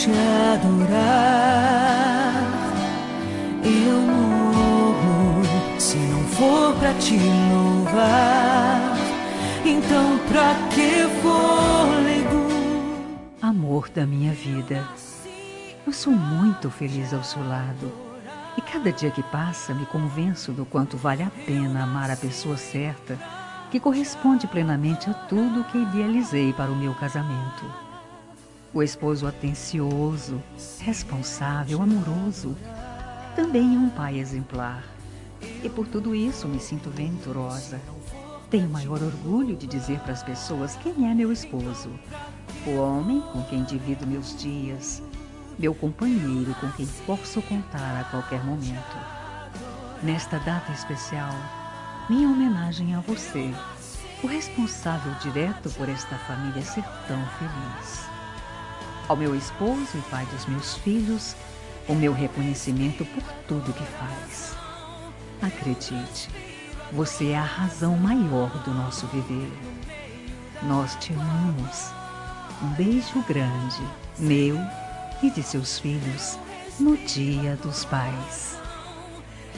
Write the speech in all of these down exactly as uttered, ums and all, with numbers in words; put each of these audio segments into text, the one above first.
te adorar, eu morro. Se não for pra te louvar, então pra que fôlego? Amor da minha vida, eu sou muito feliz ao seu lado. E cada dia que passa me convenço do quanto vale a pena amar a pessoa certa, que corresponde plenamente a tudo que idealizei para o meu casamento. O esposo atencioso, responsável, amoroso, também é um pai exemplar. E por tudo isso me sinto venturosa. Tenho maior orgulho de dizer para as pessoas quem é meu esposo. O homem com quem divido meus dias, meu companheiro com quem posso contar a qualquer momento. Nesta data especial, minha homenagem a você, o responsável direto por esta família ser tão feliz. Ao meu esposo e pai dos meus filhos, o meu reconhecimento por tudo que faz. Acredite, você é a razão maior do nosso viver. Nós te amamos. Um beijo grande, meu e de seus filhos, no Dia dos Pais.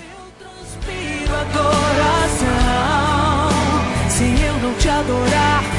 Eu transpiro adoração, se eu não te adorar,